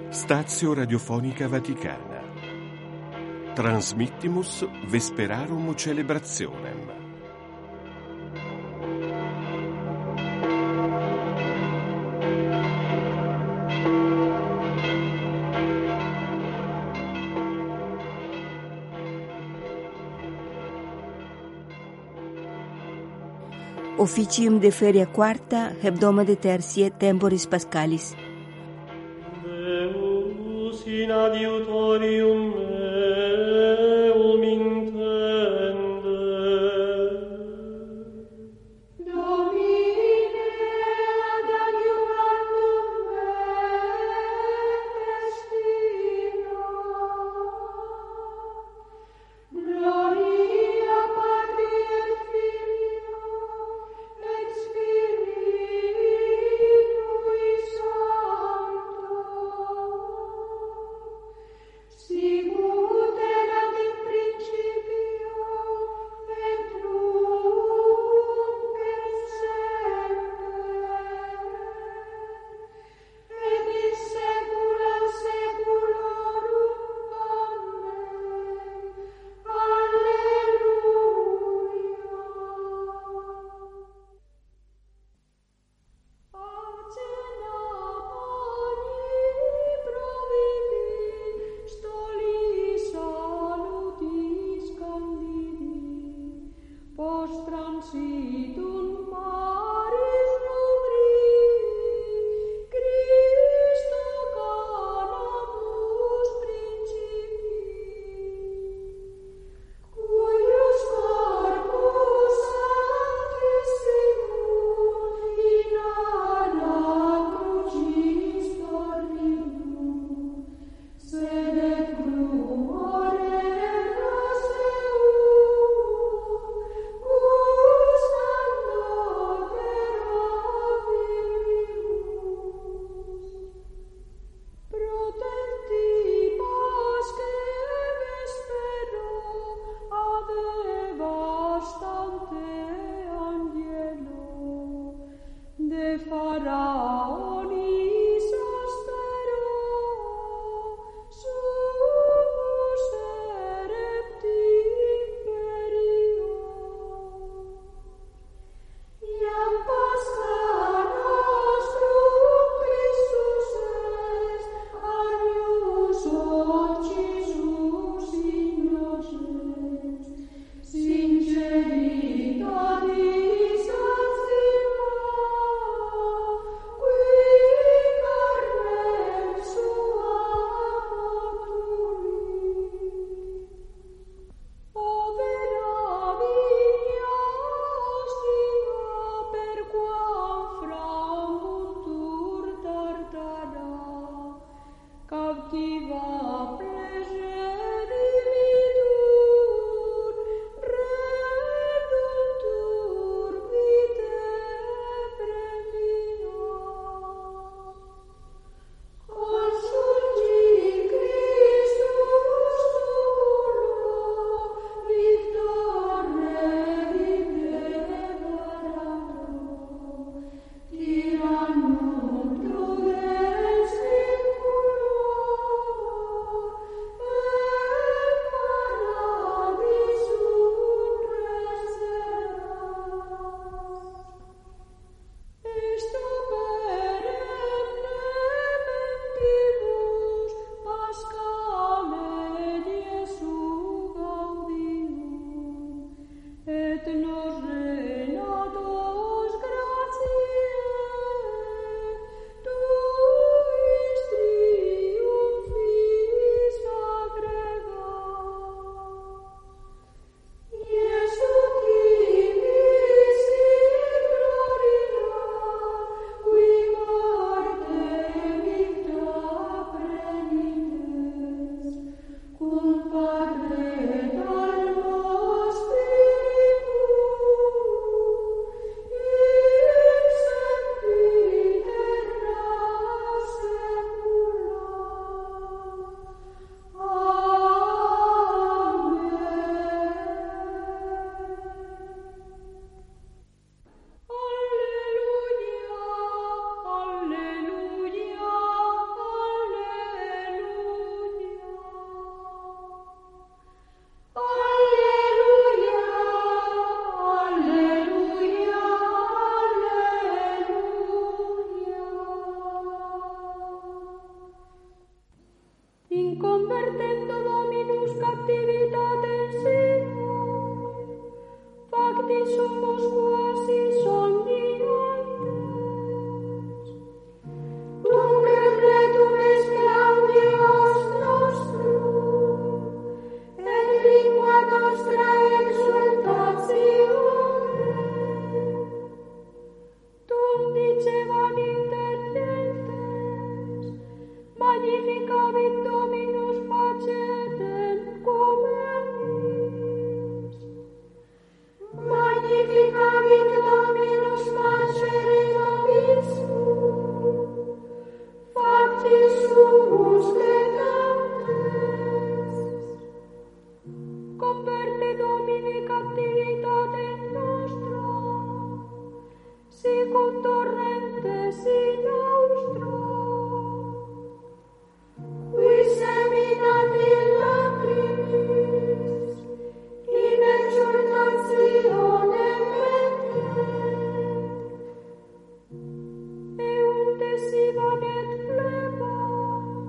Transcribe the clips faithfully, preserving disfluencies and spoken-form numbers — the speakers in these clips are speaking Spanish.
Stazio Radiofonica Vaticana. Transmittimus Vesperarum Celebrationem. Officium de feria quarta, hebdomade tertiae, temporis pascalis. Deus in adiutorium meum intende. Domine ad adiuvandum meum destina. Gloria Patri et Filio et Spiritui Sancto, sicut convertendo Dominus captivitatem sua, facti sumus quasi somniantes. Tunque pletum est Claudios nostrum, et lingua nostra exultatione. Tum dicevan intendentes, magnificavit Dominus facetem cum eis. Magnificavit Dominus facere nobiscum, factis sumus legantes. Converte Domine captivitatem nostra, sicut torrentes in austro, qui seminat in lacrimis, in exultationem ventet, eunte sivan et flebant,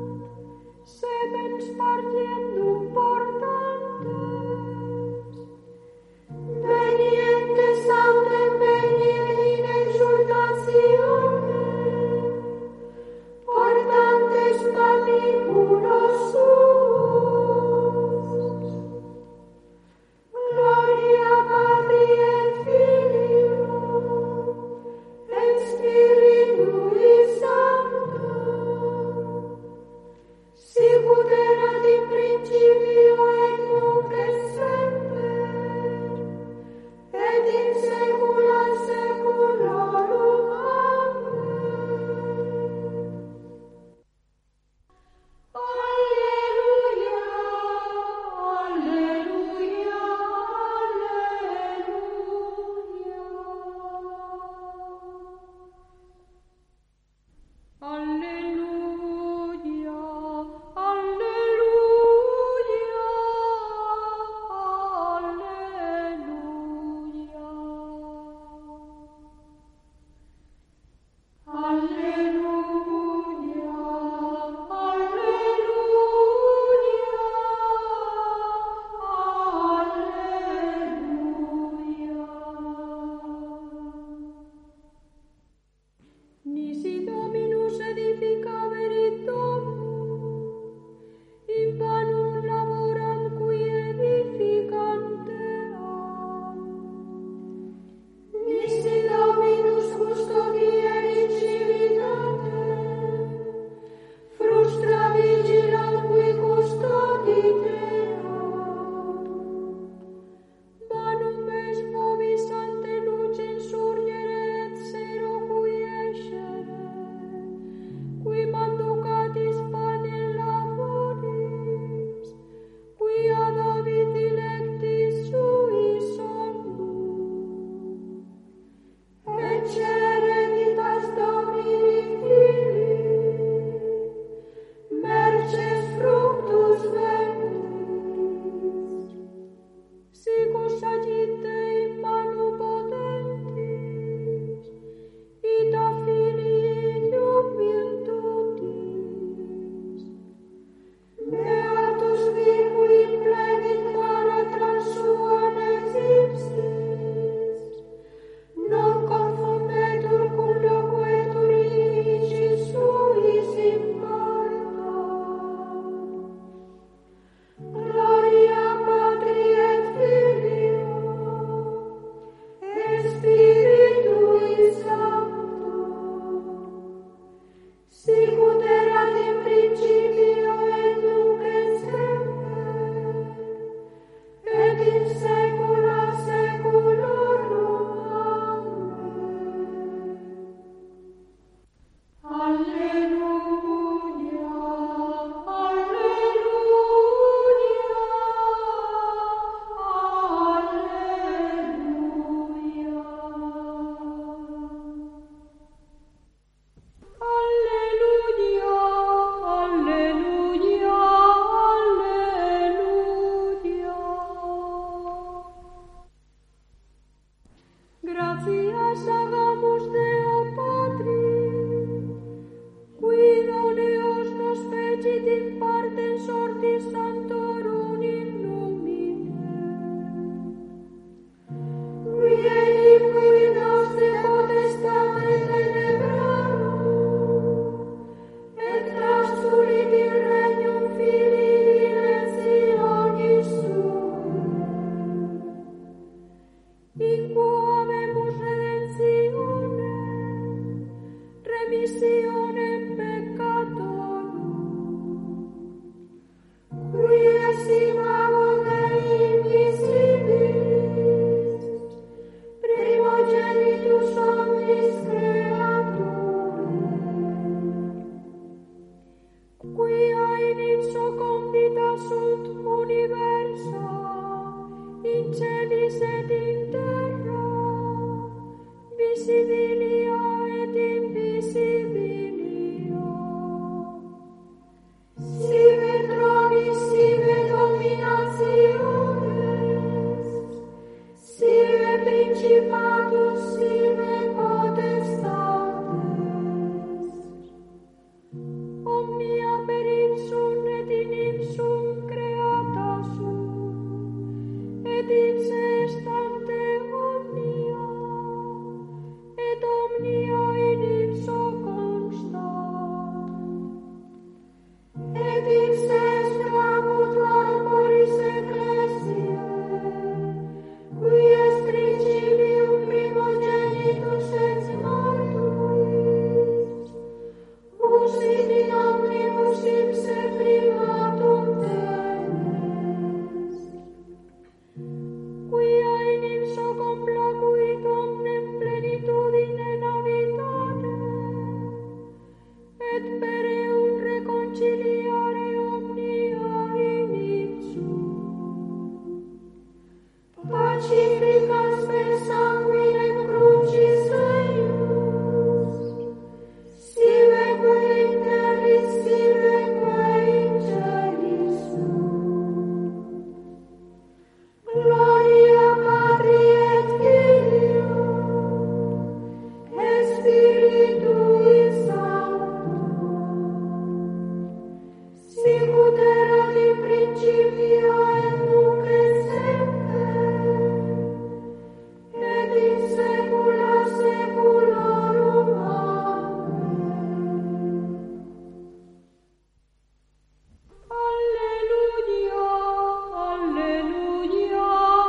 in ipso condita sunt universa, in celis et in terra, visibilia et invisibilia. Sive tronis, sive dominationes, sive principatus, sive potestates. Omnia per ipsum et in ipsum creata sunt, et ipse est ante omnia, et omnia in ipso constat. Et ipse est apud corporis ecclesiae, qui est principium primogenitus ex mortuis, usit in omnibus ipse primatum tenes, quia in ipso complacuit omnem plenitudine navitate, et per eum reconciliare omnia in ipsum. Pacificas per sanguinem crucis eius, sive que in terris, sive que in celis sunt. Gloria Patri et Filio, et Spiritui Sancto, sicut erat in principio et nunc et semper, et in saecula saeculorum. Amen. Alleluia, alleluia,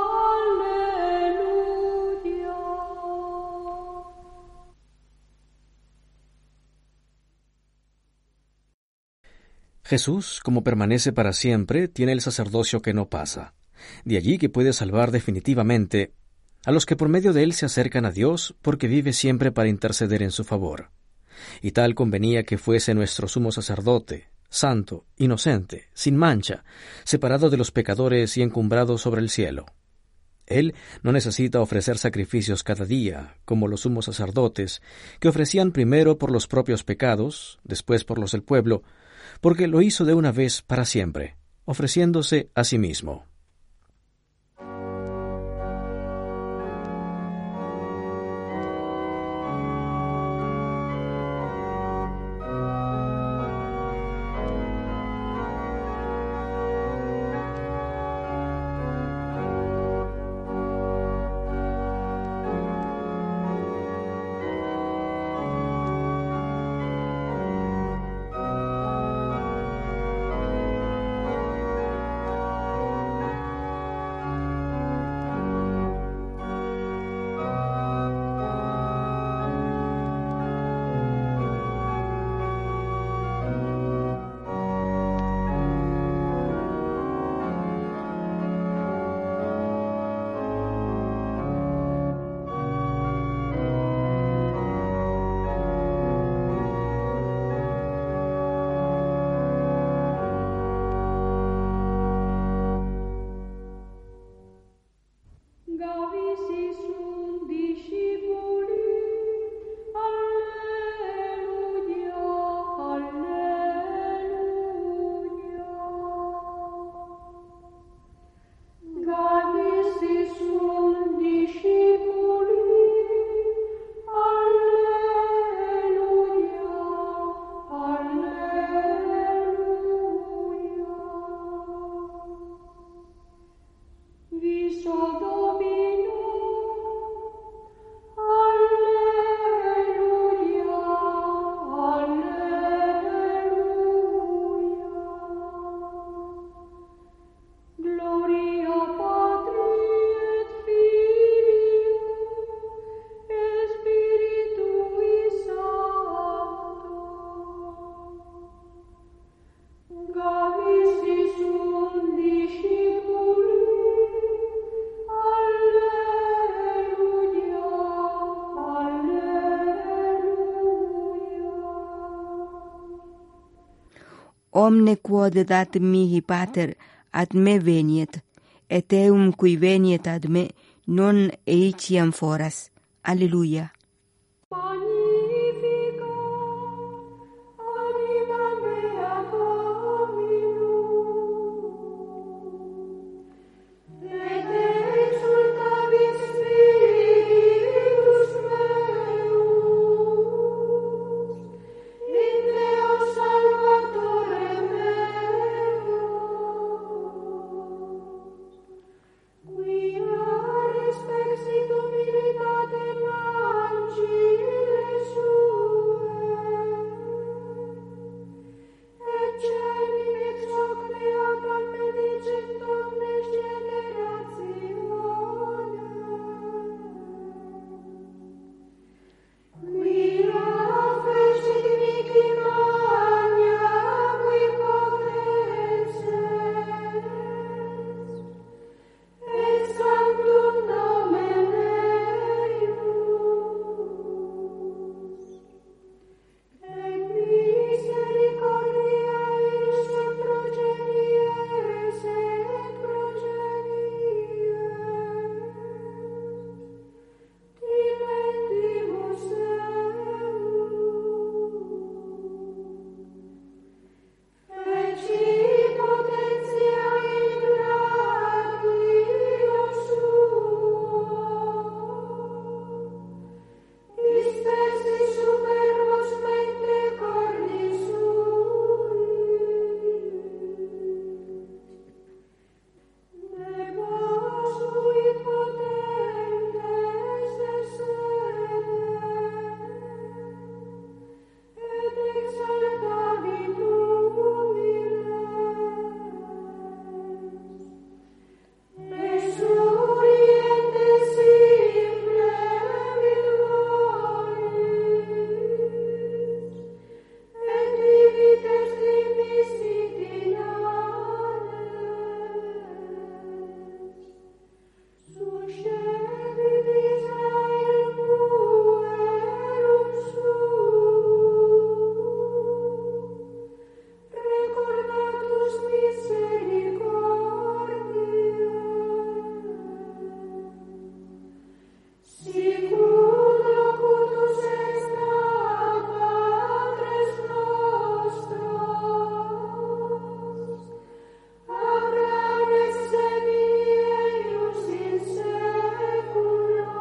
alleluia. Jesús, como permanece para siempre, tiene el sacerdocio que no pasa. De allí que puede salvar definitivamente a los que por medio de él se acercan a Dios, porque vive siempre para interceder en su favor. Y tal convenía que fuese nuestro sumo sacerdote, santo, inocente, sin mancha, separado de los pecadores y encumbrado sobre el cielo. Él no necesita ofrecer sacrificios cada día, como los sumos sacerdotes, que ofrecían primero por los propios pecados, después por los del pueblo, porque lo hizo de una vez para siempre, ofreciéndose a sí mismo. Omne quod dat mihi pater ad me veniet, et eum qui veniet ad me non eiciam foras. Alleluia. Magnifica anima mea Dominum, et exultavit spiritus meus in Deo Salvatore meo, quia respexit humilitatem ancilles suae, et cernim ex hoc beatam benedicent omnes generationes, quia fecit mihi magna qui potences, et sanctum nomen eius, et misericordia isse progenies et progenies, dilettimus eius, feci potentia in gratia suo, dispersi superbos mente corni sui, nebos sui potentes essere, et exaltavit humiles, Exuriente simple virgonis, et divites dimissit in anes, suscepit Israel puerum suum, recordatus misericordiae, sicut locutus est a patres nostros, Abraham et semeius in saecula.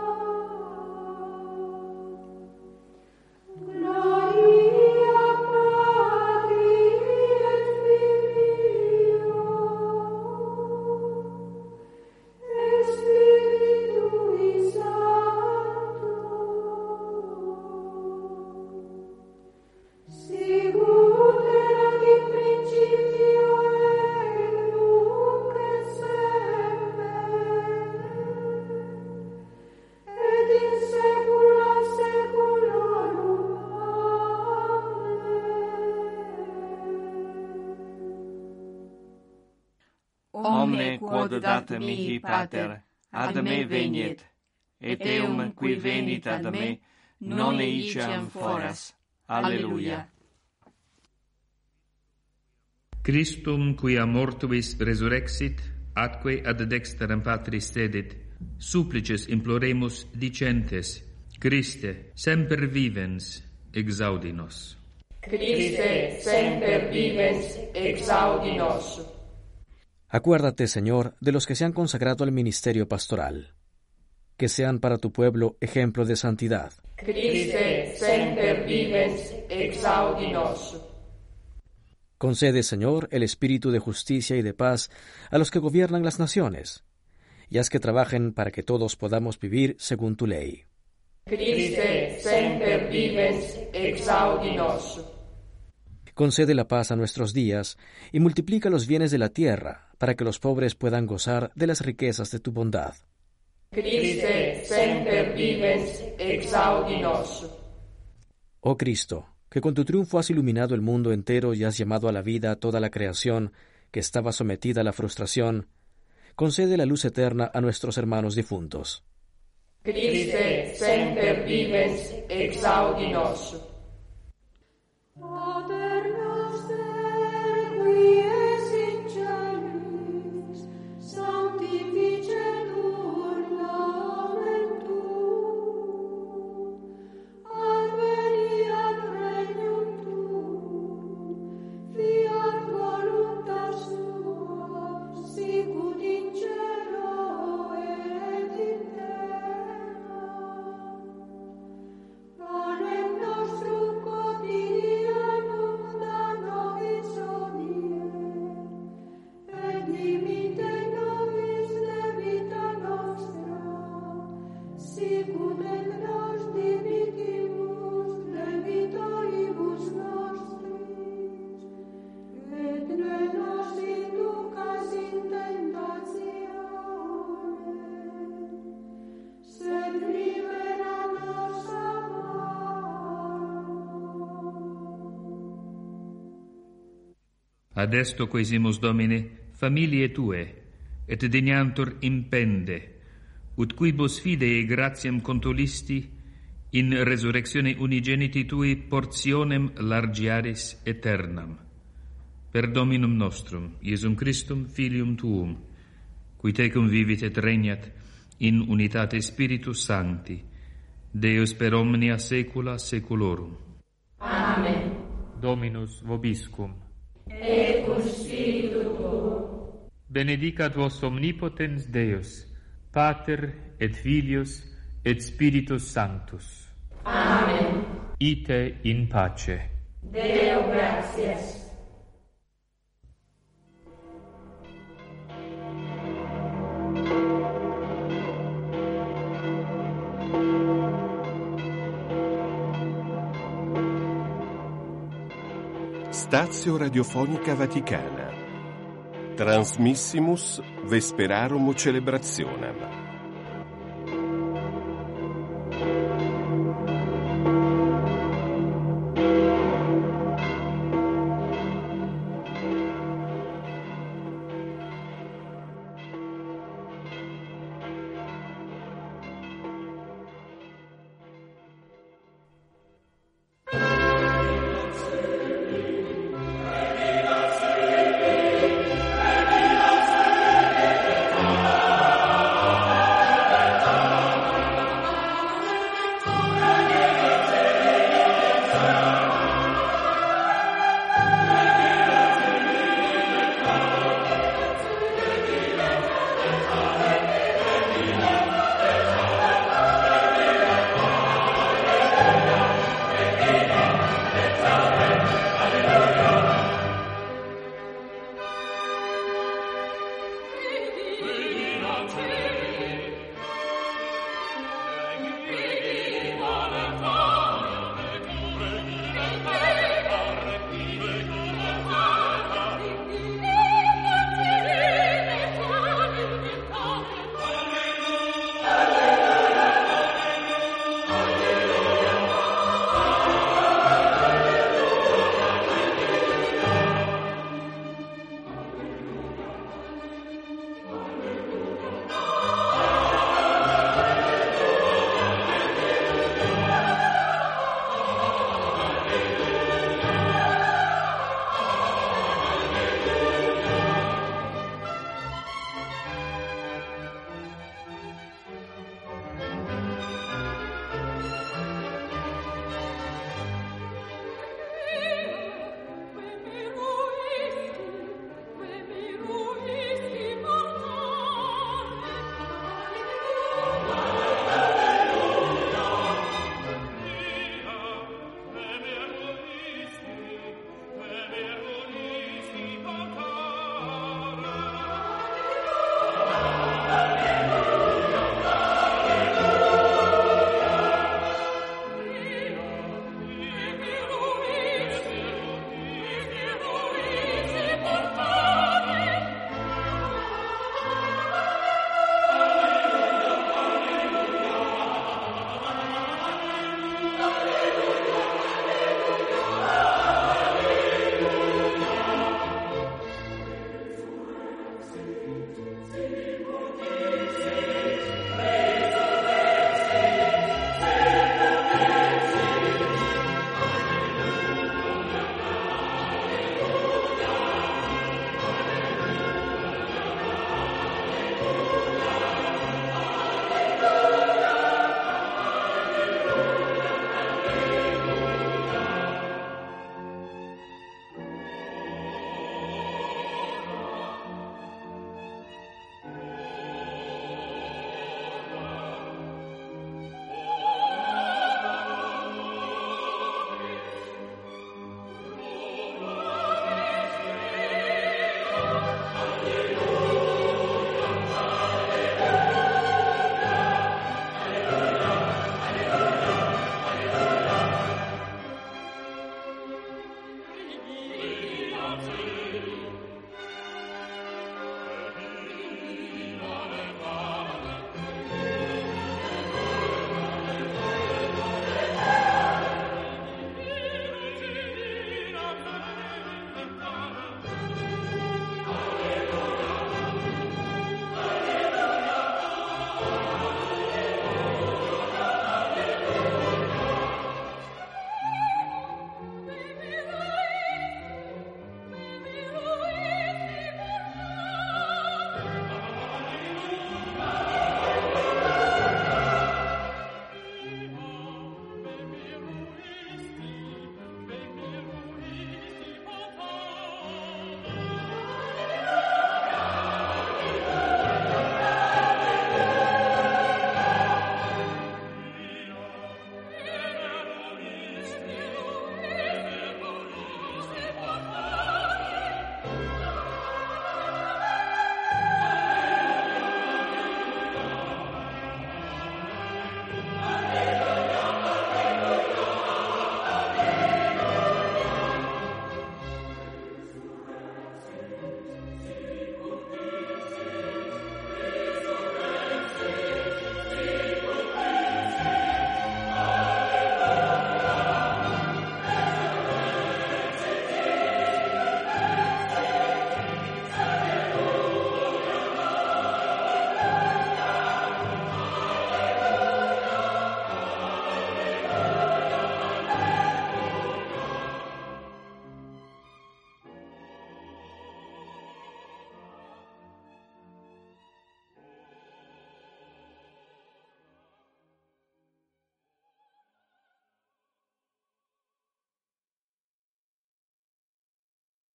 Gloria Patri et Filio et Spiritui Sancto, sicut erat in principio et nunc et semper, et in saecula saeculorum. Amen. Omne quod dat mihi pater ad me veniet, et eum qui venit ad me non eiciam foras. Alleluia. Christum quia mortuis resurrexit, atque ad dexteram Patris sedit, supplices imploremus dicentes, Christe, semper vivens, exaudi nos. Christe, semper vivens, exaudi nos. Acuérdate, Señor, de los que se han consagrado al ministerio pastoral, que sean para tu pueblo ejemplo de santidad. Christe, semper vivens, exaudi nos. Concede, Señor, el espíritu de justicia y de paz a los que gobiernan las naciones, y haz que trabajen para que todos podamos vivir según tu ley. Christe, semper vivens, exaudi nos. Concede la paz a nuestros días y multiplica los bienes de la tierra para que los pobres puedan gozar de las riquezas de tu bondad. Christe, semper vivens, exaudi nos. Oh Cristo, que con tu triunfo has iluminado el mundo entero y has llamado a la vida a toda la creación que estaba sometida a la frustración, concede la luz eterna a nuestros hermanos difuntos. Christe, semper vivens, exaudi nos. Pater noster, Ad esto quesimus, Domine, familiae Tue, et deniantur impende, ut quibus fidei gratiam contolisti, in resurrectione unigeniti Tui portionem largiaris aeternam. Per Dominum nostrum, Iesum Christum, Filium Tuum, qui tecum vivit et regnat in unitate Spiritus Sancti, Deus per omnia saecula saeculorum. Amen. Dominus vobiscum. Et cum spiritu tuo. Benedicat vos omnipotens Deus, Pater et Filius et Spiritus Sanctus. Amen. Ite in pace. Deo gratias. Stazio Radiofonica Vaticana. Transmissimus Vesperarum Celebrationem.